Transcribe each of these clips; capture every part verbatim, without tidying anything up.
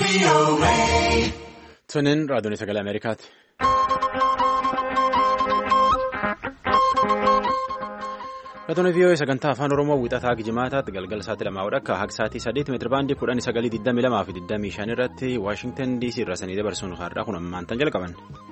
Tunin raadiyoon sagalee Ameerikaati. Raadiyoon V O A sagantaa afaan Oromoo wixataa Gijimaataatti galgala sa'aatii lamaa akka haga sa'aatii saddeet meetira baandii kudhanii sagalii digdamii lamaa fi digdamii shan irratti Waashingtan D C irraa sanii dabarsuun har'aa kun ammaan tan jalqaban.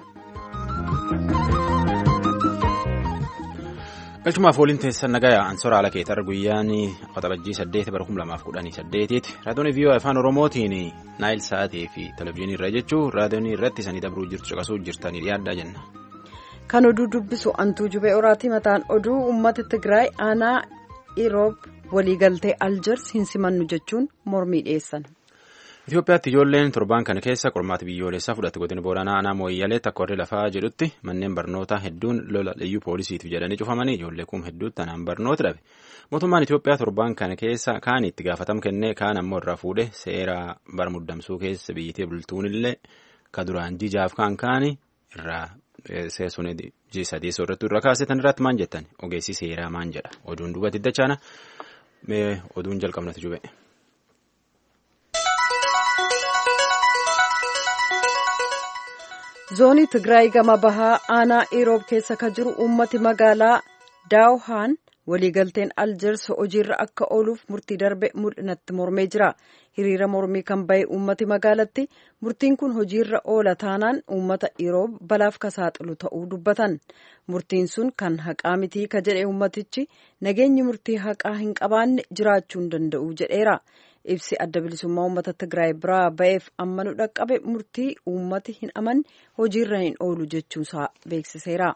Galchumaaf waliin teessan nagayaa Ansoora Alakeetar guyyaan Waxabajjii saddeet bara kuma lamaaf kudhanii saddeetiiti. Raadiyoon V O A afaan Oromootiin Naayil Sa'aatii fi Televezyiinii irra jechuun raadiyoon irratti sanii dabruu jirtu caqasuu jirtanii dhiyaaddaa jenna. Kan oduu dubbisu Antuu Jubee Oraatii mataan oduu uummata Tigraay aanaa Iroob waliigaltee Aljers hin simannu jechuun mormii dhiyeessan. Itoophiyaatti ijoolleen torbaan kana keessa qormaata biyyoolessaa fudhatte godina Booranaa aanaa Mooyyaleetti akka warri lafaa jedhutti manneen barnootaa hedduun lola liyyuu poolisiitiif jedhanii cufamanii ijoollee kuma hedduutti tanaan barnoota dhabe. Mootummaan Itoophiyaa torbaan kana keessa kaan itti gaafatama kennee kaan ammoo irraa fuudhe seera bara muddamsuu keessa biyyattii bultuunillee ka duraan jijaaf kaan kaani irraa seesuun sadii soorrattuu irra kaasetan irratti maan jettan ogeessi seeraa maan jedha oduun duubatti dachaana oduun jalqabnatu jube. Zoonii Tigraay gama bahaa aanaa Iroob keessa ka jiru uummati magaalaa Daawhaan waliigalteen Aljers hojiirra akka ooluuf murtii darbe mul'inatti mormee jira. Hiriira mormii kan bahe uummati magaalatti murtiin kun hojiirra oola taanaan uummata Iroob balaaf ka saaxilu ta'uu dubbatan. Murtiin sun kan haqaa mitii ka jedhe uummatichi nageenyi murtii haqaa hin qabaanne jiraachuu hin danda'u jedheera. Ibsi adda bilisummaa uummata Tigraay biraa ba'eef ammanu dhaqqabe murtii uummati hin amanne hojiirra hin oolu jechuusaa beeksiseera.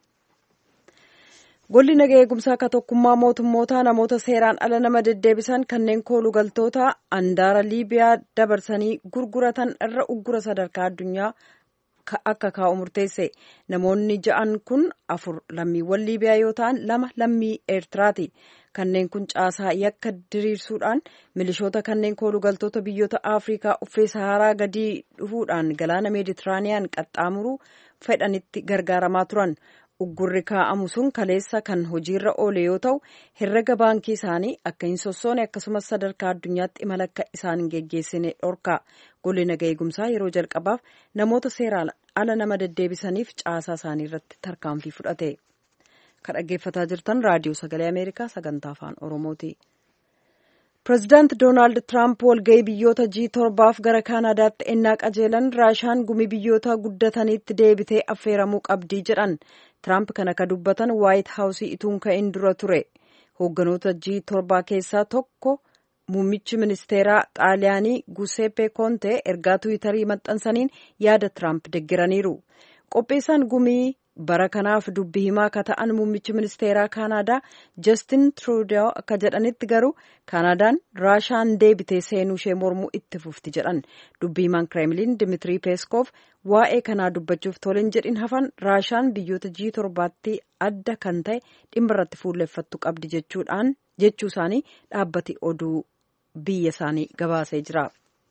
Golli nagaa eegumsaa akka tokkummaa mootummootaa namoota seeraan ala nama deddeebisan kanneen koolugaltoota andaara Liibiyaa dabarsanii gurguratan irra uggura sadarkaa addunyaa akka kaa'u murteesse. Namoonni ja'an kun afur lammiiwwan Liibiyaa yoo ta'an lama lammii Eertiraati. Kanneen kun caasaa yakka diriirsuudhaan milishoota kanneen koolugaltoota biyyoota Afrikaa uffee Saharaa gadii dhufuudhaan galaana Meeditiraaniyaan qaxxaamuruu fedhanitti gargaaramaa turan. Uggurri kaa'amu sun kaleessa kan hojiirra oole yoo ta'u herrega baankii isaanii akka hin sossoone akkasumas sadarkaa addunyaatti imala akka isaan hin geggeessine dhorka. Golli nagaa eegumsaa yeroo jalqabaaf namoota seeraan ala nama deddeebisaniif caasaa isaanii irratti tarkaanfii fudhate. Kan dhaggeeffataa jirtan raadiyoo sagalee Ameerikaa sagantaa afaan Oromooti. Pireezidaant Doonaald Tiraamp walga'ii biyyoota G torbaaf gara Kaanaadaatti ennaa qajeelan Raashaan gumii biyyoota guddataniitti deebitee affeeramuu qabdii jedhan. Tiraamp kana ka dubbatan Waayit Haawusii ituun ka'in dura ture. Hoogganoota G torbaa keessaa tokko muummichi ministeeraa Xaaliyaanii Guseppe Konte ergaa Tiwiitarii maxxansaniin yaada Tiraamp deeggaraniiru. Qopheessaan gumii bara kanaaf dubbi himaa akka ta'an muummichi ministeeraa Kaanaadaa Justin Trudeau akka jedhanitti garuu Kaanaadaan Raashaan deebitee seenuu ishee mormuu itti fufti jedhan. Dubbi himaan Kremlin Dimitri Peskov waa'ee kanaa dubbachuuf toleen jedhin hafan Raashaan biyyoota G torbaatti adda kan ta'e dhimma irratti fuulleffattu qabdi jechuudhaan jechuu isaanii dhaabbati oduu biyya isaanii gabaasee jira.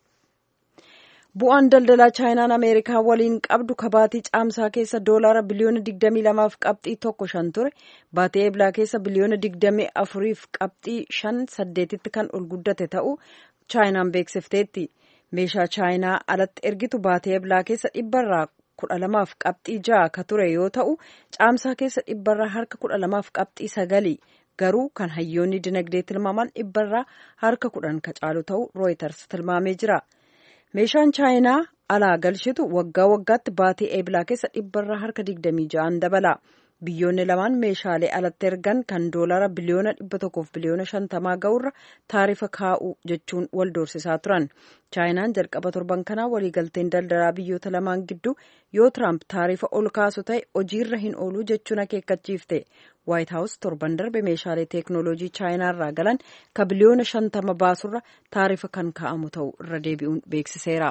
Bu'aan daldalaa Chaayinaan Ameerikaa waliin qabdu kabaatii caamsaa keessa doolaara biliyoona digdamii lamaaf qabxii tokko shan ture. Baatii eeblaa keessa biliyoona digdamii afuriif qabxii shan saddeetitti kan ol guddate ta'uu Chaayinaan beeksifteetti. Meeshaa Chaayinaa alatti ergitu baatii eeblaa keessa dhibbarraa kudha lamaaf qabxii ja'a ka ture yoo ta'u caamsaa keessa dhibbarraa harka kudha lamaaf qabxii sagali. Garuu kan hayyoonni dinagdee tilmaaman dhibbarraa harka kudhan ka caalu ta'uu Rooyiters tilmaamee jira. Meeshaan Chaayinaa alaa galchitu waggaa waggaatti baatii eeblaa keessa dhibbarraa harka digdamii ja'an dabala. Biyyoonni lamaan meeshaalee alatti ergan kan doolaara biliyoona dhibba tokkoof biliyoona shantamaa ga'urra taarifa kaa'u jechuun wal doorsisaa turan. Chaayinaan jalqaba torban kanaa waliigalteen daldalaa biyyoota lamaan gidduu yoo Tiraamp taarifa ol kaasu ta'e hojiirra hin oolu jechuun akeekkachiifte. Waayit Haawus torban darbe meeshaalee teeknooloojii Chaayinaa irraa galan ka biliyoona shantama baasurra taarifa kan kaa'amu ta'u irra deebi'uun beeksiseera.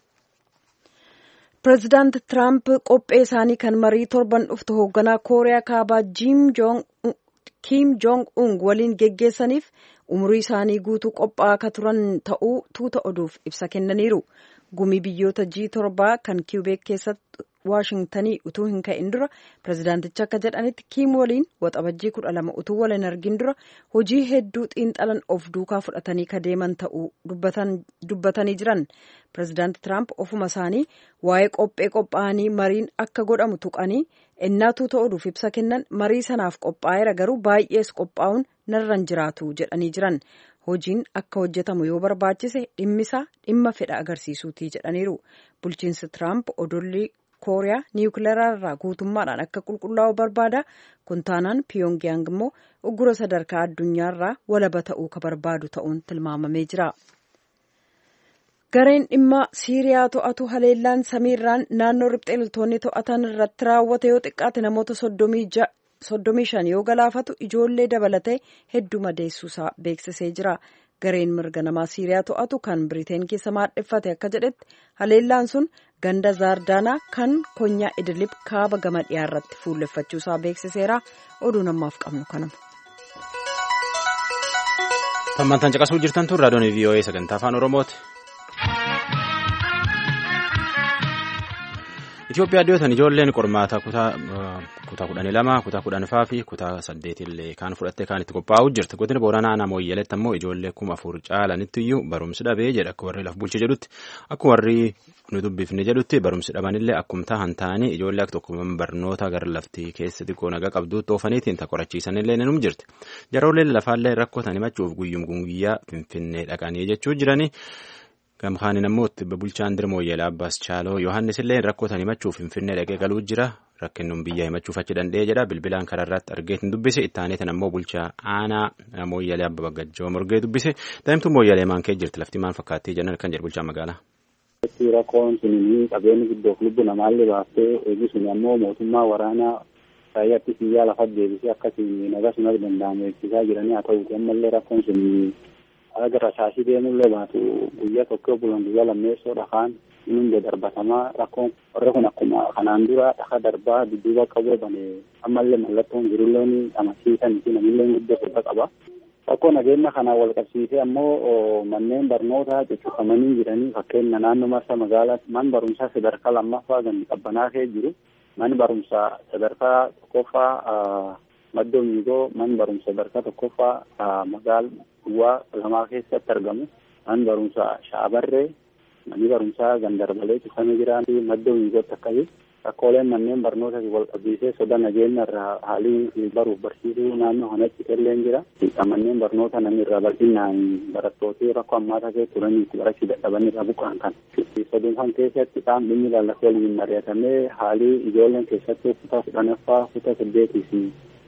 Pireezidaant Tiraamp qophee isaanii kan marii torban dhuftu hoogganaa Kooriyaa Kaabaa Kiim Joong-un waliin geggeessaniif umurii isaanii guutuu qophaa'aa akka turan ta'uu tuuta oduuf ibsa kennaniiru. Gumii biyyoota G torbaa kan Kiubeek keessatti Waashingtanii utuu hin ka'in dura pirezidaantichi akka jedhanitti Kiim waliin waxabajjii kudha lama utuu wal hin argin dura hojii hedduu xiinxalan of duukaa fudhatanii kadeeman ta'uu dubbatanii jiran. Pirezidaanti Tiraamp ofuma isaanii waa'ee qophee qophaa'anii mariin akka godhamu tuqanii ennaatuu ta'uudhuuf ibsa kennan marii sanaaf qophaa'eera garuu baay'ees qophaa'uun narran jiraatu jedhanii jiran. Hojiin akka hojjetamu yoo barbaachise dhimmisaa dhimma fedha agarsiisuutii jedhaniiru. Bulchiinsi Tiraamp odollii Kooriyaa niwukileeraa irraa guutummaadhaan akka qulqullaa'u barbaada. Kun taanaan Piyongyang immoo uggura sadarkaa addunyaarraa walaba ta'uu ka barbaadu ta'uun tilmaamamee jira. Gareen dhimma Siiriyaa to'atu haleellaan samiirraan naannoo riphxee loltoonni to'atan irratti raawwate yoo xiqqaate namoota soddomii shan yoo galaafatu ijoollee dabalatee hedduu madeessuusaa beeksisee jira. Gareen mirga namaa Siiriyaa to'atu kan Biriteen keessa maadheffate akka jedhetti haleellaan sun ganda Zaardaanaa kan konyaa Idilib kaaba gama dhiyaa irratti fuulleffachuusaa beeksiseera. Oduu namaaf qabnu kanuma. Tammantaan caqasuu jirtan tun raadiyoon V O A sagantaa afaan Oromooti. Itoophiyaa dhiyootan ijoolleen qormaata kutaa kudhanii lama, kutaa kudhanfaa fi kutaa saddeetillee kaan fudhattee kaan itti qophaa'uu jirti. Godina Booranaa Aanaa Mooyyaleetti ammoo ijoollee kuma afur caalanitti iyyuu barumsi dhabee jedha akka warri laf bulche jedhutti. Akkuma warri nu dubbifne jedhutti barumsi dhabanillee akkuma tahan ta'anii ijoollee akka tokko barnoota gara laftii keessa xiqqoo nagaa qabduutti oofaniitiin ta qorachiisanillee ni jirti. Jarooleen lafaallee rakkootan himachuuf guyyum guyyaa Finfinnee dhaqanii jechuu jiranii. Gamkaaniin ammoo bulchaan dirmoo Mooyyalee Abbaas Chaaloo Yohaannis illee rakkootan himachuuf Finfinnee dhaqee galuu jira. Rakkinnuun biyya himachuuf achi danda'ee jedha. Bilbilaan kararraatti argeetiin dubbise. Ittaaneetiin ammoo bulchaa aanaa Mooyyalee Abba Baggajjoo Morgee dubbise. Daa'imtuun Mooyyalee maan kee jirti? Lafti maal fakkaatti jennan kan jedhu bulchaan magaalaa. Rakkoon sun qabeenyi guddoof lubbu namaallee baaftee eegisuni ammoo mootummaa waraanaa raayyaatti biyyaa lafa deebisee akkasiin nagaa sunas danda'amu eegsisaa jiranii haa ta'uuti ammallee rakkoon sun agar asaasii deemullee baatu guyyaa tokko bulan guyyaa lammeessoo dhakaan inni darbatamaa rakkoon warra kun akkuma kanaan dura dhaka darbaa dudduuba qabee bane ammallee mallattoon jirulleen amansiisan fi namillee guddoo soda qaba. Rakkoo nageenya kanaan wal qabsiisee ammoo manneen barnootaa cuccufamanii jiranii fakkeenya naannoo marsa magaalaatti man barumsaa sadarkaa lammaffaa gandi qabbanaa kee jiru man barumsaa sadarkaa tokkoffaa maddoo miigoo man barumsa sadarkaa tokkoffaa magaal duwwaa lamaa keessatti argamu man barumsa shaabarree manni barumsaa gandarbalee cufamee jiraan maddoo miigootti akkasii rakkooleen manneen barnootaa wal qabsiisee soda nageenya irraa haalii baruuf barsiisuu naannoo kanatti illeen jira. Manneen barnoota namni irraa bal'inaan barattoota rakkoo ammaata keessa turanii itti barachuu dadhaban irraa buqqaan kan. Saduunfan keessatti qaam dhimmi lallaafee waliin mari'atamee haalii ijoolleen keessatti kutaa kudhanaffaa kutaa saddeetii fi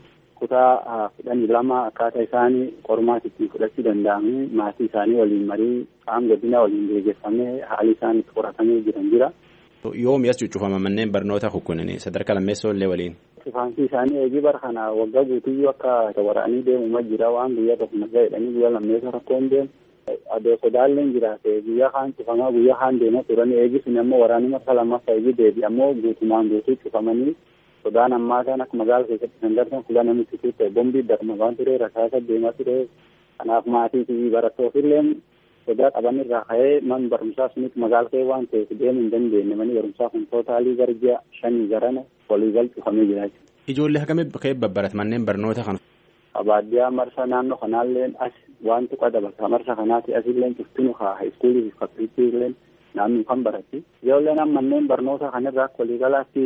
kutaa kudhanii lama akkaataa isaanii qormaata ittiin fudhachuu danda'anii maatii isaanii waliin marii qaam godina waliin gaggeeffamee haalii isaanii itti qoratamee jiran jira. Yoo mi'as cuccufama manneen barnoota hukkunanii sadarkaa lammeessoo illee waliin. Cufaansi isaanii eegii bara kana waggaa guutuyyuu akka waraanii deemu jira waan guyyaa tokko nagaa jedhanii guyyaa lammeessoo rakkoon deemu. Adoo sodaalleen jiraate guyyaa kaan cufamaa guyyaa kaan deemaa turanii eegii sun ammoo waraanii marsa lammaffaa eegii deebi ammoo guutumaan guutuu cufamanii sodaan ammaa kan akka magaala keessatti kan darban fuula namitti turte bombii darma waan ture rasaasa deemaa ture kanaaf maatii fi barattootillee sodaa qaban irraa ka'ee man barumsaa sunitti magaala ka'ee waan ta'eef deemuu hin dandeenye manni barumsaa kun tootaalii garjaa shanii garana waliigal cufamee jira. Ijoollee hagamee ka'ee babbarata manneen barnoota kan. Baadiyyaa marsa naannoo kanaallee as wanti qadabata marsa kanaati asillee cuftuun haa haayiskuulii fi fakkiittiillee naannoo kan baratti. Ijoolleen manneen barnoota kanarraa waliigalaatti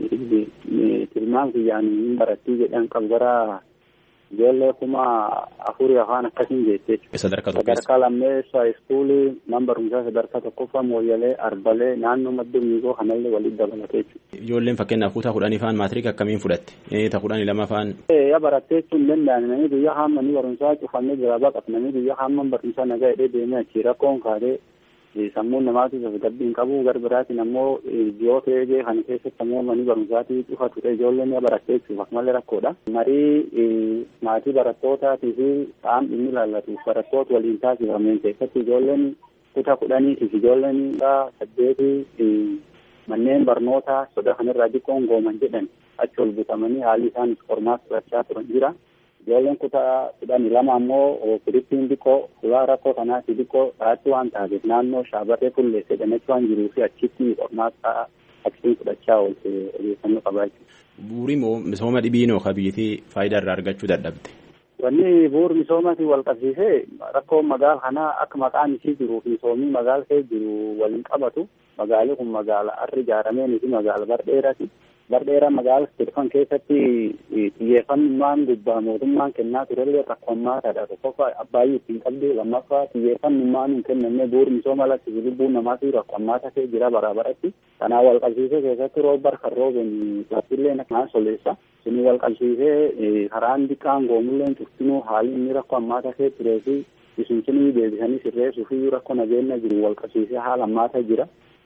tilmaan kiyyaan barattii jedhan qabu gara ijoollee kuma afurii afaan akkasiin jettee sadarkaa lammeessaa iskuulii man barumsaa sadarkaa tokkoffaa Mooyyalee Arbalee naannoo maddoo miigoo kanallee walitti dabalatee jechuudha. Ijoolleen fakkeenyaaf kutaa kudhanii faan maatiriik akkamiin fudhatte? Ta kudhanii lama faan. Yaa barattee jechuun danda'an namni biyya hammanii barumsaa cufamee jira baqat namni biyya hamman barumsaa nagaa hidhee deemee achii rakkoon kaadee sammuun namaatiif tasgabbiin qabu garbiraatiin ammoo ji'oota eegee kana keessatti ammoo manni barumsaatii cufa ture ijoolleen barattee jechuuf akkasumallee rakkoodha. Marii maatii barattootaatiif fi qaam dhimmi ilaallatuuf barattoota waliin taasifameen keessatti ijoolleen kutaa kudhaniitiif ijoolleen saddeetii manneen barnootaa soda kanarraa xiqqoon gooman jedhan achi ol butamanii haalli isaan qormaata fudhachaa turan jira. Ijoolleen kutaa kudhanii lama ammoo firiittiin xiqqoo suuraa rakkoo kanaati xiqqoo dhaatti waan taateef naannoo shaabarree fulleessee dhanachuu waan jiruu fi achitti qormaata aksiin fudhachaa oolte odeeffannoo qabaachuu. Bu'uuri misooma dhibiinoo ka biyyattii faayidaa irraa argachuu dadhabde. Wanni bu'uura misoomaatiin wal qabsiisee rakkoo magaala kanaa akka maqaan isii jiruu fi misoomii magaala kee jiru waliin qabatu. Magaalli kun magaala harri ijaarameen fi magaala bardheeraati. Bardheeraa magaala Stirfan keessatti xiyyeeffannummaan gubbaa mootummaan kennaa turellee rakkoommaataadha. Tokkoffaa abbaayyuu ittiin qabdee lammaffaa xiyyeeffannummaan hin kennamne bu'uura misooma alatti lubbuun namaatiif rakkoommaata kee jira baraabaratti. Kanaan wal qabsiisee keessatti roobar kan rooben laftillee naan soleessa. Suni wal qabsiisee karaan diqqaan goomulleen cuftinuu haalli inni rakkoo ammaata kee turee fi isunsinii deebisanii sirreessuu fi rakkoo nageenya jiru wal qabsiisee haala ammaata jira.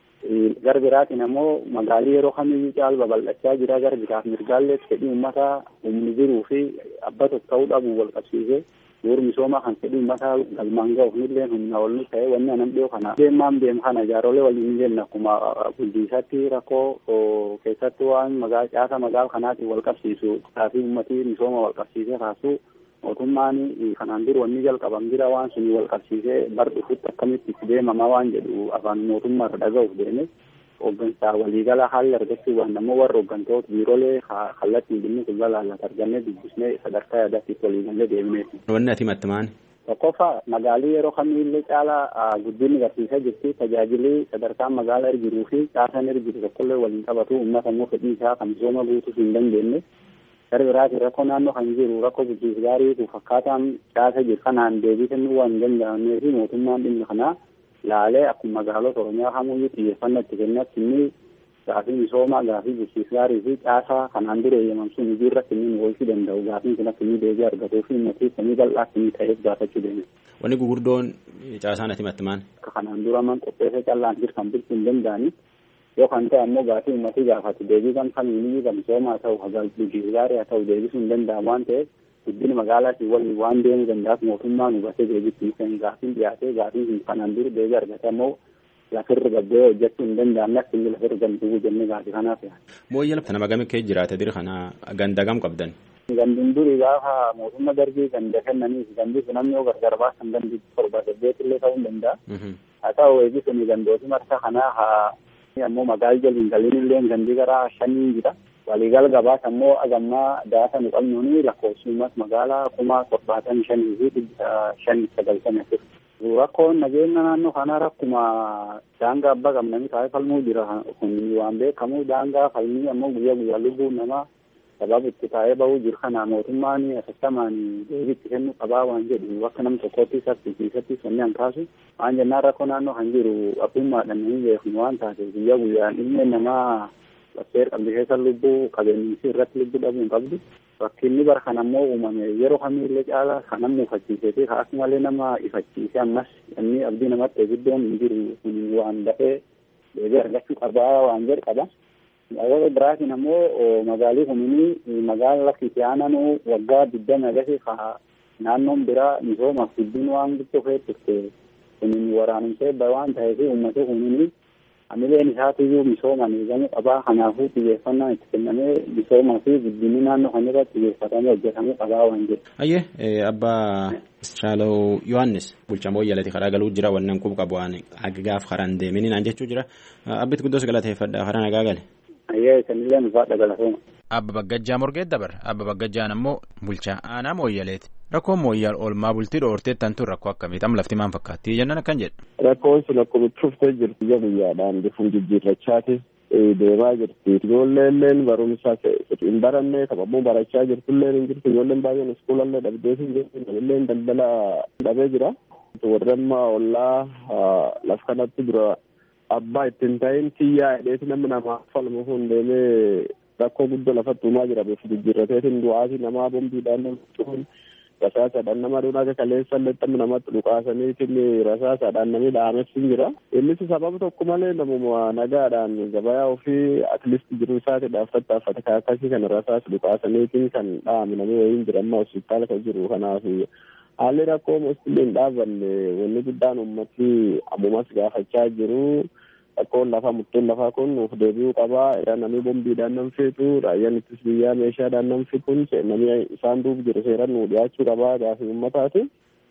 Gara biraatiin ammoo magaalii yeroo kamiyyuu caal babal'achaa jira. Gara biraaf mirgaallee fedhii uummataa humni jiruu fi abba tokko ta'uu dhabu wal qabsiisee bu'uura misoomaa kan fedhii uummataa galmaan ga'uuf illee humna ol ni ta'e wanni anan dhiyoo kana deemaan deem kana jaarolee waliin hin jenna akkuma bulchiisatti rakkoo keessatti waan magaala caasa magaala kanaatiin wal qabsiisu taasii uummatii misooma wal qabsiisee kaasuu mootummaan kanaan dura wanni jalqaban jira waan suni wal qabsiisee bar dhufutti akkamitti itti deemama waan jedhu afaan mootummaa irra dhaga'uuf deeme hooggansaa waliigala haalli argachuu waan ammoo warra hooggantoota biiroolee kallattiin dhimmi kun balaallat argannee dubbisnee sadarkaa yaadaatti waliigalee deemneeti. Wanni ati mattimaan? Tokkoffaa magaalii yeroo kamiillee caalaa guddinni agarsiisaa jirti. Tajaajilli sadarkaan magaalaa irra jiruu fi caasaan irra jiru tokkollee waliin qabatu uummata immoo fedhii isaa kan misooma guutuuf hin dandeenye. Gara biraatiin rakkoo naannoo kan jiru rakkoo bulchiinsa gaarii fakkaataan caasa jiru kanaan deebii kennuu waan hin danda'amnee fi mootummaan dhimma kanaa laalee akkuma magaalota Oromiyaa kamuyyuu xiyyeeffannoo itti kennatti inni gaafii misoomaa gaafii bulchiinsa gaarii fi caasaa kanaan dura eeyyamamsuun hojii irratti inni oolchuu danda'u gaafiin kun akka inni deebii argatuu fi uummatii samii bal'aa akka inni ta'eef gaafachuu deeme. Wanni gugurdoon caasaan ati mattimaan? Akka kanaan dura man qopheessee callaan jiru kan bulchuu hin danda'ani. Yoo kan ta'e ammoo gaafii uummatii gaafatu deebii kan kamiyyuu kan misoomaa ta'u bulchiinsa gaarii haa ta'u deebisuu hin danda'amu waan ta'eef guddina magaalaatiin waliin waan deemuu danda'aaf mootummaan hubatee deebiitti kan gaafiin dhiyaatee gaafiin kanaan dura deebii argate ammoo lafirra gabbee hojjechuu hin danda'amne akka inni lafirra gamtuu jennee gaafii kanaaf yaada. Mooyyee lafa nama gamii kee jiraate diri kana ganda gam qabdan? Gandun durii gaafa mootummaa darbii ganda kennaniif gandi sun namni yoo gargar baasan gandi torba saddeet illee ta'uu hin danda'a. Haa ta'u eegisuni gandooti marsa kanaa haa ammoo magaalaa jaliin galiin illee gandi gara shanii jira. Waliigal gabaas ammoo agammaa daasa nu qabnuuni lakkoofsummas magaalaa kuma torbaatamii shanii fi dhibba shanii sagaltamii afur. Rakkoon nageenya naannoo kanaa rakkuma daangaa abbaa qabnanii taa'ee falmuu jira kun waan beekamu daangaa falmii ammoo guyyaa guyyaa lubbuun namaa sababa itti taa'ee bahuu jiru kana mootummaan asastamaan deebiitti kennu qabaa waan jedhu akka nam tokkotti saffisiisatti sonni hankaasu waan jennaan rakkoo naannoo kan jiru abbummaadhaan hin beeknu waan taate guyyaa guyyaan ilmi namaa lafteer qabdi keessa lubbuu qabeenyisi irratti lubbuu dhabuu hin qabdu. Rakkinni bara kan ammoo uumame yeroo kamiillee caalaa kan namni ifachiisee fi haati malee nama ifachiisee ammas inni abdii namatti eegiddoon hin jiru kun waan dafee deebii argachuu qabaa waan jedhu qaba. Magaalaa biraatiin ammoo magaalii kunii magaala lakki itti aananuu waggaa digdami agasii ka naannoon biraa misoomaaf guddin waan guddoo feeturte kunin waraanumsee waan ta'eef uummata kunii amileen isaatiyyuu misooman eegamuu qabaa. Kanaafuu xiyyeeffannaan itti kennamee misoomaa fi guddinni naannoo kan irratti xiyyeeffatamee hojjetamuu qabaa waan jedhu. Ayyee abbaa Shaalaw Yohaannis bulchaa Mooyyaleeti karaa galuu jira wannan qub qabu waan agaaf karaan deemanii naan jechuu jira. Abbitti guddoos galateeffadha karaa nagaa gale. Ayyee sanillee nufaadha galatooma. Abba Baggajjaa Morgeet dabar Abba Baggajjaan ammoo bulchaa aanaa Mooyyaleeti. Rakkoon Mooyyal oolmaa bultii dhoorteettan tun rakkoo akkamiitam lafti maan fakkaatti jennan akkan jedha. Rakkoon sun akkuma cuftee jirti guyyaa guyyaadhaan bifuun jijjiirrachaati deemaa jirti. Ijoolleen barumsa hin baranne taphammoo barachaa jirtullee hin jirtu. Ijoolleen baay'een iskuulallee dhabdee hin jirtu. Namilleen daldala dhabee jira. Warri amma ollaa laf kanatti dura abbaa ittiin ta'in xiyyaa hidheeti namni namaa falmu kun deemee rakkoo guddoo lafatti uumaa jira. Bifu jijjiirrateetiin du'aati namaa bombiidhaan namtuun rasaasaadhaan nama aduun akka kaleessan lexxamni namatti dhukaasaniitiin rasaasaadhaan namni dhahamessin jira. Innis sababa tokko malee namuma nagaadhaan gabayaa ofii atlisti jiru isaatiidhaaf tattaaffate kan akkasii kana rasaasa dhukaasaniitiin kan dhahame namni wayiin jira amma hospitaala kan jiru. Kanaaf haalli rakkoo mostillee hin dhaabanne wanni guddaan uummatni ammumas gaafachaa jiru. Rakkoon lafaa murteen lafaa kun nuuf deebi'uu qabaa. Namni bombiidhaan nam feetu raayyaan ittis biyyaa meeshaadhaan nam fixuun namni isaan duub jiru seeraan nu dhiyaachuu qabaa gaafii uummataati.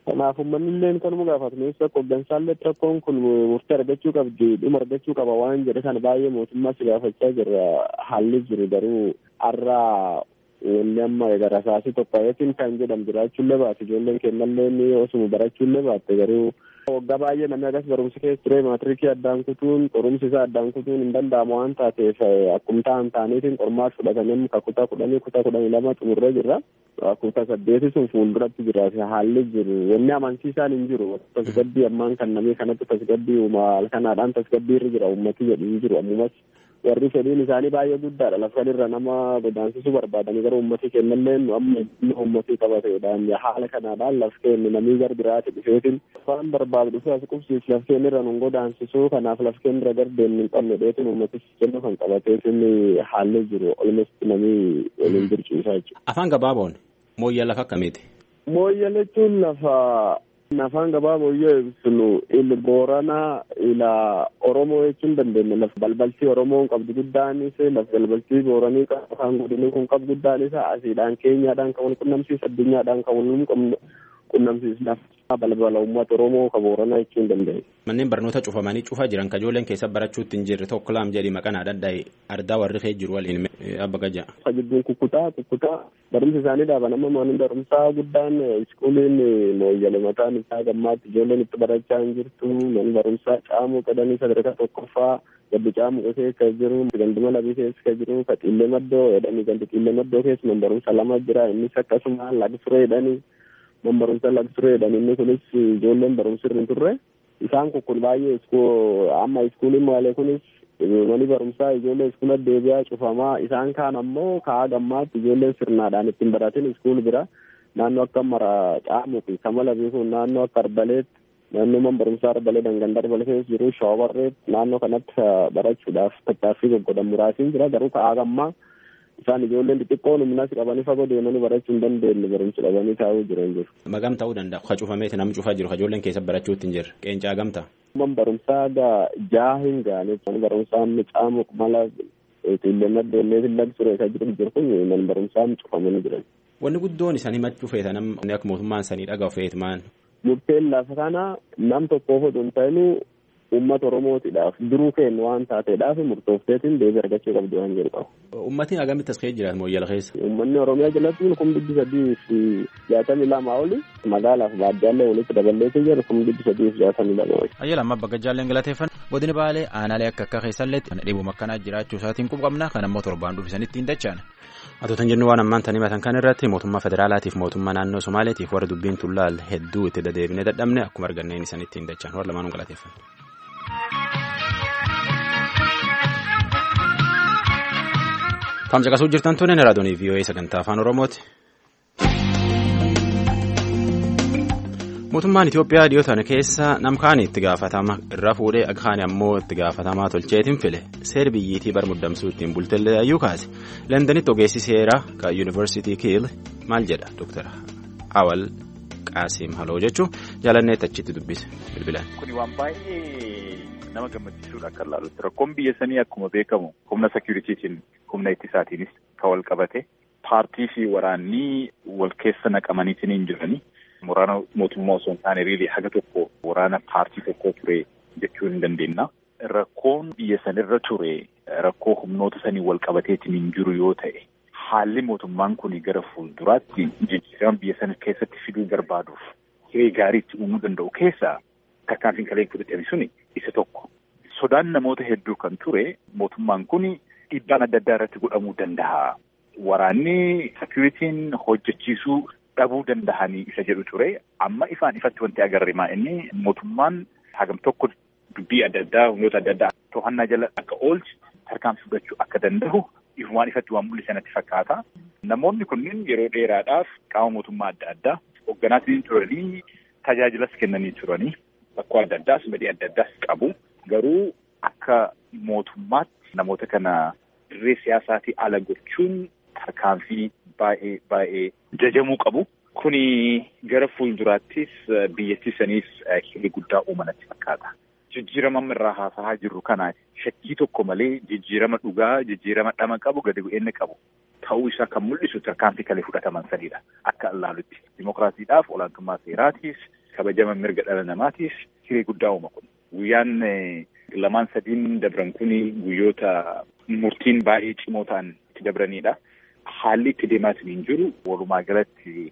Kanaaf uummanni illee kanuma gaafatu meeshaa qoggansaallee rakkoon kun murtee argachuu qabdi dhuma argachuu qaba waan jedhe kan baay'ee mootummaa si gaafachaa jirra haalli jiru garuu har'aa wanni amma gara saasii tokkoyeetiin kan jedhamu jiraachuullee baate ijoolleen kennallee ni osuma barachuullee baatte garuu waggaa baay'ee namni agas barumsa keessa ture maatirikii addaan kutuun qorumsi isaa addaan kutuun hin danda'amu waan taateef akkuma ta'an ta'aniitiin qormaata fudhatanii kutaa kudhanii kutaa kudhanii lama xumurree jirra. Kutaa saddeeti sun fuulduratti jira haalli jiru wanni amansiisaan hin jiru tasgabbii ammaan kan namni kanatti tasgabbii uumaa kanaadhaan tasgabbii irra jira uummati jedhu hin jiru ammumas warri fedhiin isaanii baay'ee guddaadha lafa irra nama godaansisuu barbaadanii gara uummatii kennallee amma uummatii qabateedhaan haala kanaadhaan laf kennu namni gar biraati dhufeetiin waan barbaadu dhufee as qubsiis laf kennu irra nun godaansisuu kanaaf laf kennu irra gardeen hin qabne dheetiin uummatis kennu kan qabateetiin haalli jiru olumatti namni waliin birciisaa jechuudha. Afaan gabaaboon mooyyaa lafa akkamiiti? Mooyyaa jechuun lafa afaan gabaaboo yoo ibsinu il Booranaa ila Oromoo jechuun dandeenya lafa balbaltii Oromoon qabdu guddaanis lafa balbaltii Booranii afaan godinii kun qabdu guddaanis asiidhaan keenyaadhaan kan wal qunnamsiis addunyaadhaan kan wal qunnamsiis lafa balbala uummata Oromoo ka Booranaa jechuun dandeenya. Manneen barnoota cufamanii cufaa jiran ka ijoolleen keessa barachuutti hin jirre tokko laam jedhi maqaan adda ardaa warri fee jiru waliin abba gajaa. Fajjidduun kukkutaa kukkutaa barumsa isaanii dhaaban amma manni barumsaa guddaan iskuuliin mooyyale mataan isaa gammaatti ijoolleen itti barachaa hin jirtu manni barumsaa caamuu qadanii sadarkaa tokkoffaa gaddi caamuu keessa jiru ganduma labii keessa jiru ka xiillee maddoo jedhanii gandi xiillee maddoo keessa man barumsa lama jira innis akkasuma lagsuree jedhanii man barumsa lagsuree jedhanii inni kunis ijoolleen barumsa irra hin turre isaan kun baay'ee amma iskuuliin maalee kunis mani barumsaa ijoollee iskuula deebi'aa cufamaa isaan kaan ammoo kaa'aa gammaatti ijoolleen sirnaadhaan ittiin baratin iskuul bira naannoo akka mara caamuu fi kamala beekuun naannoo akka arbaleetti naannoo man barumsaa arbalee dangan darbalee keessa jiru shoobarreet naannoo kanatti barachuudhaaf tattaaffii goggodan muraasiin jira garuu kaa'aa gammaa isaan ijoolleen xixiqqoon humnas qabanii fagoo deemanii barachuu hin dandeenye barumsa dhabanii taa'uu jiran jiru. Magam ta'uu danda'a ka cufameeti namni cufaa jiru ka ijoolleen keessa barachuutti hin jirre qeencaa gamta. Man barumsaa gaa jaahin gaanii man barumsaa caamu mala xiillee deemnee fillag suree ka jiru jiru kun man barumsaa cufamanii jiran. Wanni guddoon isaan himachuu feetan namni akka mootummaan isaanii dhagahu feet maan. Murteen lafa kana nam tokkoof otoo hin ta'inuu uummata Oromootiidhaaf duruu kennu waan taateedhaaf murtoofteetiin deebii argachuu qabdu waan jedhu qabu. Uummatni agamitti as keessa jiraatu mooyyala keessa? Uummanni Oromiyaa jalatti kun dhibbi sadii fi jaatamii lama oli magaalaaf baadiyyaa walitti daballeetii jiru kun dhibbi sadii fi jaatamii lama oli. Ayyaala amma bakka jaalleen galateeffan godina Baalee aanaalee akka akka keessallee kan dhibuma akkanaa jiraachuu isaatiin qubqabna kan ammoo torbaan dhufisanitti hin dachaan. Atootan jennu waan ammaan tanii matan kan irratti mootummaa federaalaatiif mootummaa naannoo Somaaleetiif warra dubbiin tullaal hedduu itti dadeebinee dadhabne akkuma arganneen isanitti hin dachaan warra lamaanuu galateeffan. Kan caqasuu jirtan tunneen raadiyoonii V O A sagantaa afaan Oromooti. Mootummaan Itoophiyaa dhiyootan keessa namkaanii itti gaafatama irra fuudhee aghaanii ammoo itti gaafatamaa tolcheetiin file seer biyyiitii bar muddamsuu ittiin bultellee ayyuu kaase Londanitti ogeessi seeraa ka yuunivarsiitii Kiil maal jedha Dooktar Awal Qaasim Haloo jechuun jaalanneetti achitti dubbise bilbilaan. Kuni waan baay'ee nama gammachiisuudha akka ilaalutti rakkoon biyya sanii akkuma beekamu humna seekuriitiitiin humna ittisaatiinis kan wal qabate paartii fi waraanni wal keessa naqamaniitiin hin jirani. Waraana mootummaa osoo hin taane riilii haga tokko waraana paartii tokko ture jechuu hin dandeenya. Rakkoon biyya sanirra ture rakkoo humnoota sanii wal qabateetiin hin jiru yoo ta'e haalli mootummaan kun gara fuulduraatti jijjiirama biyya sana keessatti fiduu barbaaduuf hiree gaariitti uumuu danda'u keessaa tarkaanfiin kaleen fudhatame suni isa tokko. Sodaan namoota hedduu kan ture mootummaan kun dhiibbaan adda addaa irratti godhamuu danda'a. Waraanni seekuriitiin hojjechiisuu dhabuu danda'anii isa jedhu ture amma ifaan ifatti wanti agarre maa inni mootummaan hagam tokko dubbii adda addaa humnoota adda addaa to'annaa jala akka oolchi tarkaanfii fudhachuu akka danda'u ifumaan ifatti waan mul'isanatti fakkaata. Namoonni kunneen yeroo dheeraadhaaf qaama mootummaa adda addaa hogganaatiin turanii tajaajilas kennanii turanii bakkoo adda addaas madii adda addaas qabu garuu akka mootummaatti namoota kana dirree siyaasaatii ala gochuun tarkaanfii baay'ee baay'ee jajamuu qabu. Kuni gara fuulduraattis biyyattii saniif hiree guddaa uumanatti fakkaata. jijjiirama irraa haasaa jirru kanaa shakkii tokko malee jijjiirama dhugaa, jijjiirama dhama qabu, gadi bu'eenna qabu ta'uu isaa kan mul'isu tarkaanfii kalee fudhataman sadiidha. Akka allaalutti dimokiraasiidhaaf, olaantummaa seeraatiif, kabajama mirga dhala namaatiif hiree guddaa uuma kun. Guyyaan lamaan sadiin dabran kun guyyoota murtiin baay'ee cimoo ta'an itti dabranidha. Haalli itti deemaatiin hin jiru walumaa galatti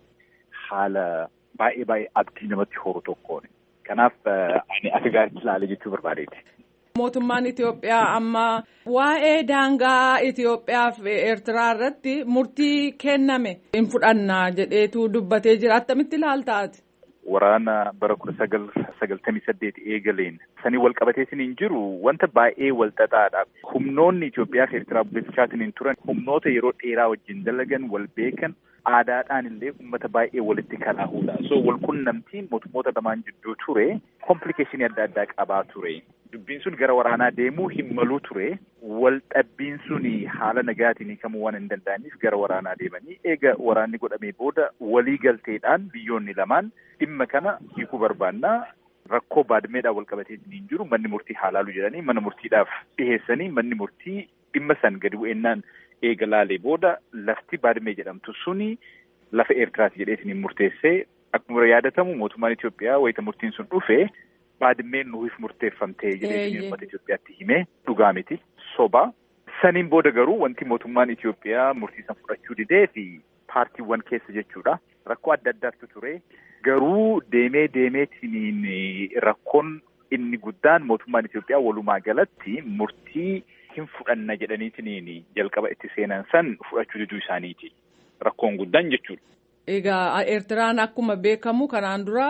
haala baay'ee baay'ee abdii namatti horu tokkoon. Kanaaf ani akka gaariitti ilaale jechuu barbaadeeti. Mootummaan Itoophiyaa amma waa'ee daangaa Itoophiyaa fi Eertiraa irratti murtii kenname hin fudhannaa jedheetu dubbatee jira. Attamitti ilaaltaati? Waraana bara kudha sagal sagaltamii saddeet eegaleen sanii wal qabateetiin hin jiru wanta baay'ee wal xaxaadha. Humnoonni Itoophiyaa fi Eertiraa bulchaatiin hin turan humnoota yeroo dheeraa wajjin dalagan wal beekan aadaadhaan illee uummata baay'ee walitti kanaahudha. So wal qunnamtiin mootummoota lamaan jidduu ture komplikeeshinii adda addaa qabaa ture. Dubbiin sun gara waraanaa deemuu hin maluu ture. Wal dhabbiin sun haala nagaatiin hiikamuu waan hin danda'aniif gara waraanaa deemanii eega waraanni godhamee booda walii galteedhaan biyyoonni lamaan dhimma kana hiikuu barbaannaa rakkoo baadmeedhaan wal qabateetiin hin jiru manni murtii haalaalu jedhanii mana murtiidhaaf dhiheessanii manni murtii dhimma san gadi bu'eennaan eega laalee booda lafti baadmee jedhamtu suni lafa Eertiraati jedheetiin murteessee akkuma yaadatamu mootummaan Itoophiyaa wayita murtiin sun dhufe baadmeen nuuf murteeffamtee jedheetiin uummata Itoophiyaatti himee dhugaa miti soba. Saniin booda garuu wanti mootummaan Itoophiyaa murtii san fudhachuu didee fi paartiiwwan keessa jechuudha rakkoo adda addaatu ture. Garuu deemee deemeetiin rakkoon inni guddaan mootummaan Itoophiyaa walumaa galatti murtii hin fudhanna jedhaniitiin jalqaba itti seenan san fudhachuu diduu isaaniiti. Rakkoon guddaan jechuudha. Egaa Eertiraan akkuma beekamu kanaan dura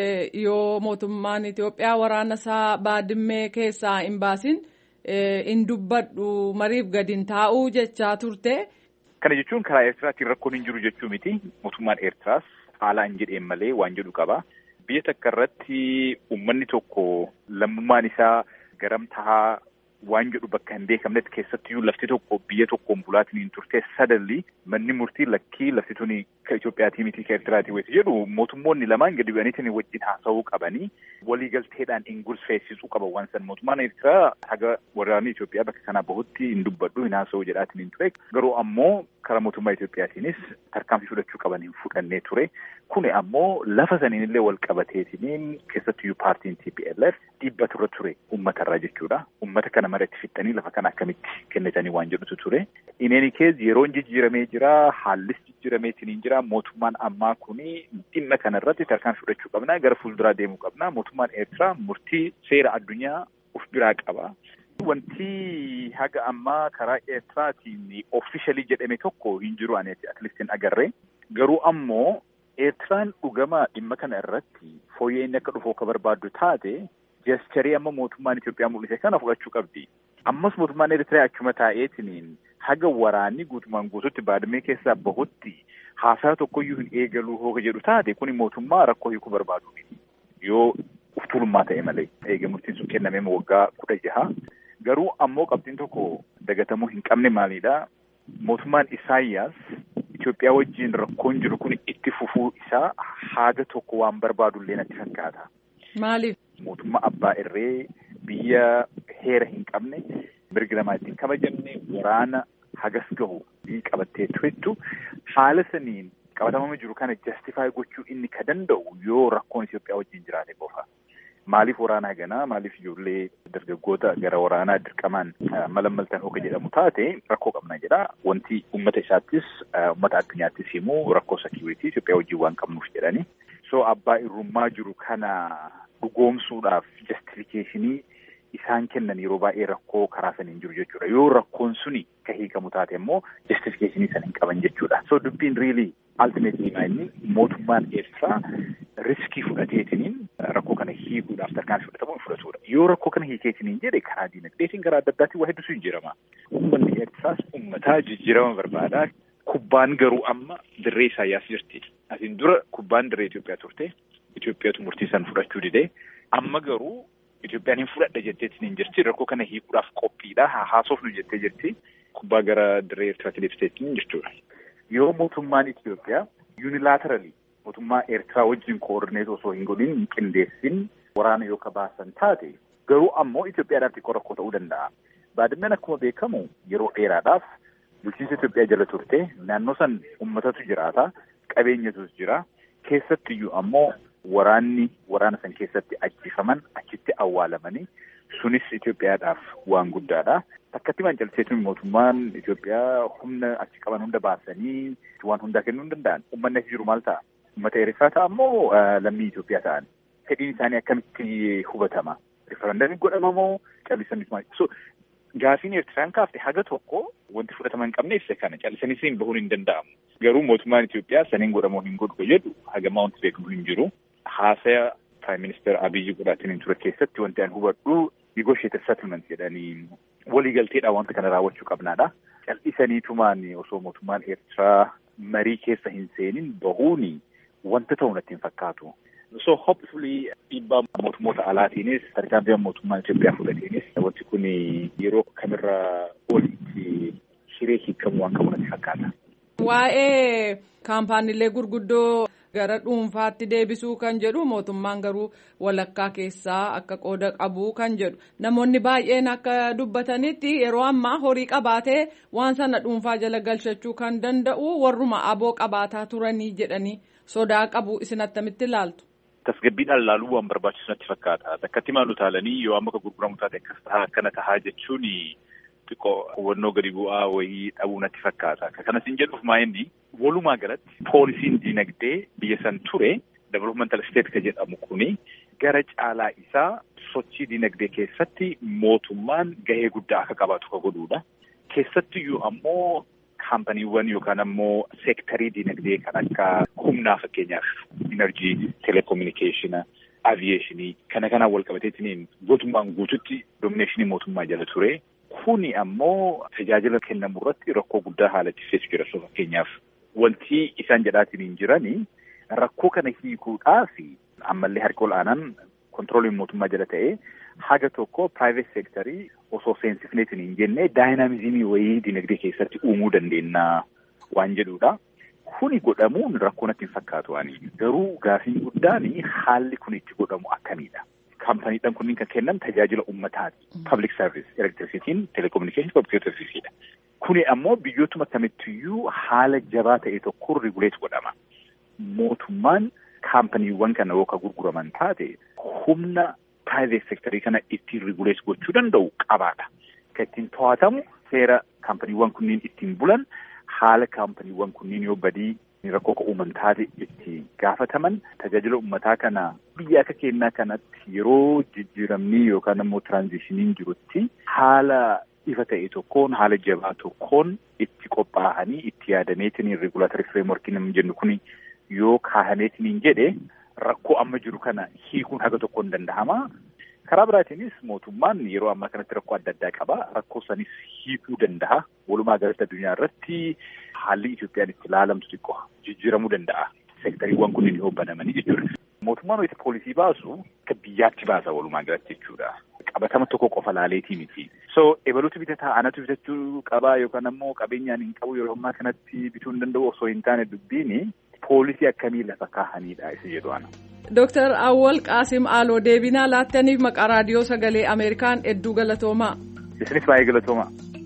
yoo mootummaan Itoophiyaa waraana isaa baadimmee keessaa hin baasin hin dubbadhu mariif gadi hin taa'uu jechaa turte. Kana jechuun karaa Eertiraatiin rakkoon hin jiru jechuu miti. Mootummaan Eertiraas haala hin jedheen malee waan jedhu qaba. Biyya takka irratti uummanni tokko lammummaan isaa garam tahaa waan jedhu bakka hin beekamnetti keessattiyyuu lafti tokko biyya tokkoon bulaatiin hin turte sadalli manni murtii lakkii lafti tuni ka Itoophiyaatii miti ka Eertiraatii wayiiti jedhu mootummoonni lamaan gadi bu'aniitiin wajjin haasa'uu qabanii waliigalteedhaan hin gurfeessisuu qaban waan san mootummaan Eertiraa haga waraanni Itoophiyaa bakka kanaa bahutti hin dubbadhu hin haasa'uu jedhaatiin hin ture garuu ammoo karaa mootummaa Itoophiyaatiinis tarkaanfii fudhachuu qaban hin fudhannee ture. Kuni ammoo lafa saniin illee wal qabateetiin keessattiyyuu paartiin T P L F dhiibba turre ture uummatarraa jechuudha. Uummata kana maratti fixanii lafa kana akkamitti kennatanii waan jedhutu ture. Ineeni kees yeroon jijjiiramee jira, haallis jijjiirameetiin hin jira. Mootummaan ammaa kuni dhimma kanarratti tarkaanfii fudhachuu qabna. Gara fuulduraa deemuu qabna. Mootummaan Eertiraa murtii seera addunyaa of biraa qaba. Wanti haga ammaa karaa Eertiraatiin officially jedhame tokko hin jiru aneeti atleast agarree. Garuu ammoo Eertiraan dhugama dhimma kana irratti fooyya'inni akka dhufu akka barbaaddu taate jecharii amma mootummaan Itoophiyaa mul'ise kana fudhachuu qabdi. Ammas mootummaan Eertiraa achuma taa'eetiin haga waraanni guutumaan guututti baadmee keessaa bahutti haasaa tokkoyyuu hin eegaluu hooga jedhu taate kuni mootummaa rakkoo hiikuu barbaadu miti. Yoo uftuulummaa ta'e malee eega murtiin sun kennamee waggaa kudha jaha. Garuu ammoo qabxiin tokko dagatamuu hin qabne maalidha? Mootummaan Isaayyaas Itoophiyaa wajjin rakkoon jiru kun itti fufuu isaa haga tokko waan barbaadu illee natti fakkaata. Maaliif? Mootummaa abbaa irree biyya heera hin qabne mirga namaa ittiin kabajamne waraana hagas gahu qabattee turettu haala saniin qabatamama jiru kana justify gochuu inni ka danda'u yoo rakkoon Itoophiyaa wajjin jiraate qofa. Maaliif waraanaa ganaa maaliif ijoollee dargaggoota gara waraanaa dirqamaan malammaltan hooga jedhamu taate rakkoo qabna jedha. Wanti uummata isaattis uummata addunyaattis himuu rakkoo security Itoophiyaa wajjin waan qabnuuf jedhani. So abbaa irrummaa jiru kana dhugoomsuudhaaf justificationii isaan kennan yeroo baay'ee rakkoo karaa saniin jiru jechuudha. Yoo rakkoon suni ka hiikamu taate immoo justificationii san hin qaban jechuudha. So dubbiin really ultimately inni mootummaan Eertiraa riskii fudhateetiniin rakkoo kana hiikuudhaaf tarkaanfii fudhatamu fudhatudha. Yoo rakkoo kana hiikeetiniin jedhe karaa diinagdeetiin gara adda addaatiin waa hedduutu jijjiirama. Uummanni Eertiraas uummataa jijjiirama barbaada. Kubbaan garuu amma dirree Isaayyaas jirti. Asiin dura kubbaan dirree Itoophiyaa turte. Itoophiyaatu murtii san fudhachuu didee. Amma garuu Itoophiyaan hin fudhadha jetteetiin hin jirti. Rakkoo kana hiikuudhaaf qophiidha. Haasofnu jettee jirti. Kubbaa gara dirree Eertiraatti deebiteetiin jechuudha. Yoo mootummaan Itoophiyaa unilaterally mootummaa Eertiraa wajjin koordineet osoo hin godhin hin qindeessin waraana yoo kabaasan taate Garuu ammoo Itoophiyaadhaaf xiqqoo rakkoo ta'uu danda'a. Baadimmeen akkuma beekamu yeroo dheeraadhaaf bulchiinsa Itoophiyaa jala turte naannoo san uummatatu jiraata, qabeenyatus jira. Keessattiyyuu ammoo waraanni waraana san keessatti ajjeefaman achitti awwaalamanii sunis Itoophiyaadhaaf waan guddaadha. Takkatti mancalseetu mootummaan Itoophiyaa humna achi qaban hunda baasanii waan hundaa kennuu hin danda'an. Uummanni achi jiru maal ta'a? Uummata Eertiraa ta'a ammoo lammii Itoophiyaa ta'an. Fedhiin isaanii akkamitti hubatama? Rifarandamii godhama moo callisanii maal? So gaafiin Eertiraan kaafte haga tokko wanti fudhatama hin qabne ibsa kana callisanii siin bahuun hin danda'amu. Garuu mootummaan Itoophiyaa saniin godhamoo hin godhu jedhu hagamaa wanti beekamu hin jiru. Haasaya Prime Minister Abiyyi godhaatiin ture keessatti wanti an hubadhu negotiated settlement jedhanii waliigalteedhaan wanta kana raawwachuu qabnaadha. Callisaniitumaan osoo mootummaan Eertiraa marii keessa hin seenin bahuuni wanta ta'u natti hin fakkaatu. So hopefully dhiibbaa mootummoota alaatiinis tarkaanfii mootummaan Itoophiyaa fudhateenis wanti kun yeroo kamirra olitti hiree hiikamu waan qabu natti fakkaata. Waa'ee kaampaaniilee gurguddoo gara dhuunfaatti deebisuu kan jedhu mootummaan garuu walakkaa keessaa akka qooda qabu kan jedhu namoonni baay'een akka dubbatanitti yeroo ammaa horii qabaatee waan sana dhuunfaa jala galchachuu kan danda'u warruma aboo qabaataa turanii jedhanii sodaa qabu isin attamitti ilaaltu. Tasgabbiidhaan ilaaluu waan barbaachisu natti fakkaata. Takkatti maalu taalanii yoo amma akka gurguramu taate akkas tahaa akkana tahaa jechuun xiqqoo hubannoo gadi bu'aa wayii dhabuu natti fakkaata. Kanas hin jedhuuf maa'inni walumaa galatti poolisiin dinagdee biyya san ture developmental state ka jedhamu kuni gara caalaa isaa sochii dinagdee keessatti mootummaan gahee guddaa akka qabaatu ka godhuudha. Keessattiyyuu ammoo kaampaniiwwan yookaan ammoo seektarii dinagdee kan akka humnaa fakkeenyaaf enerjii, telekominikeeshina, aviyeeshinii kana kanaan wal qabateetiin mootummaan guututti doomineeshinii mootummaa jala ture. Kuni ammoo tajaajila kennamu irratti rakkoo guddaa haalachiiseetu jira. So fakkeenyaaf wanti isaan jedhaatiin hin jiranii rakkoo kana hiikuudhaaf ammallee harka ol'aanaan kontirooliin mootummaa jala ta'ee haga tokko private sectorii osoo seensifneetiin hin jenne daayinaamizimii wayii dinagdee keessatti uumuu dandeenya waan jedhuudha. Kuni godhamuun rakkoo natti hin fakkaatu ani. Garuu gaafiin guddaan haalli kun itti godhamu akkamiidha? Kaampaniidhaan kunniin kan kennan tajaajila uummataati. Public service, electricity'n, telecommunication, public service'idha. Kuni ammoo biyyootuma kamittiyyuu haala jabaa ta'e tokkoon regulate godhama. Mootummaan kaampaniiwwan kana yoo ka gurguraman taate humna private sectorii kana ittiin regulate gochuu danda'u qabaadha. Kan ittiin to'atamu seera kaampaniiwwan kunniin ittiin bulan haala kaampaniiwwan kunniin yoo badii rakkoo ka uuman taate itti gaafataman tajaajila uummataa kana biyya akka kennaa kanatti yeroo jijjiiramni yookaan ammoo tiraanzishiniin jirutti haala ifa ta'e tokkoon haala jabaa tokkoon itti qophaa'anii itti yaadameetiin regulatory frameworkiin namni jennu kun yoo kaahameetiin jedhe rakkoo amma jiru kana hiikuun haga tokkoon danda'ama. Karaa biraatiinis mootummaan yeroo ammaa kanatti rakkoo adda addaa qaba. Rakkoo sanis hiikuu danda'a. Walumaa galatti addunyaa irratti haalli Itoophiyaan itti ilaalamtu xiqqoo jijjiiramuu danda'a. Seektariiwwan kunniin yoo banamanii jechuudha. Mootummaan wayita poolisii baasu akka biyyaatti baasa walumaa galatti jechuudha. Qabatama tokko qofa laaleetii miti. So ebaluutu bitataa anatu bitachuu qabaa yookaan ammoo qabeenyaan hin qabu yeroo ammaa kanatti bituu hin danda'u osoo hin taane dubbiini poolisii akkamii lafa kaahanidha isa jedhu ana. Dooktar Awwal Qaasim Aaloo deebinaa laattaniif maqaa raadiyoo sagalee Ameerikaan hedduu galatoomaa. Isinis baay'ee galatoomaa.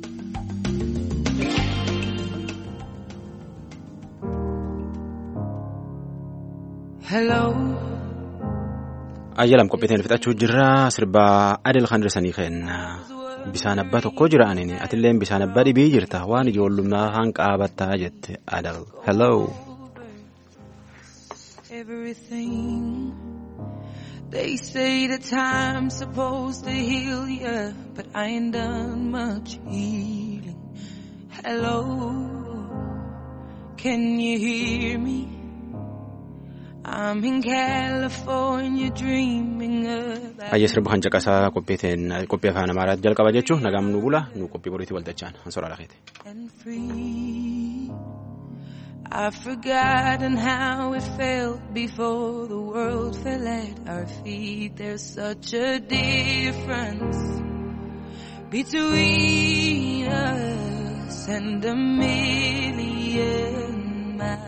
Hello. Ayyalam qophiiteen fixachuu jirra sirbaa Adel Khandirsanii kenna. Bisaan abbaa tokko jira anini atilleen bisaan abbaa dhibii jirta waan ijoollummaa hanqaabattaa jette Adel. Hello. Everything they say the time's supposed to heal ya, but I ain't done much healing. Hello, can you hear me? I'm in California dreaming about. Ayya sirba kan caqasaa qophiiteen qophii afaan Amaaraatti jalqaba jechuun nagaam nu bula nu qophii boriitti waltachaan ansora lakeete. I've forgotten how it felt before the world fell at our feet. There's such a difference between us and a million miles.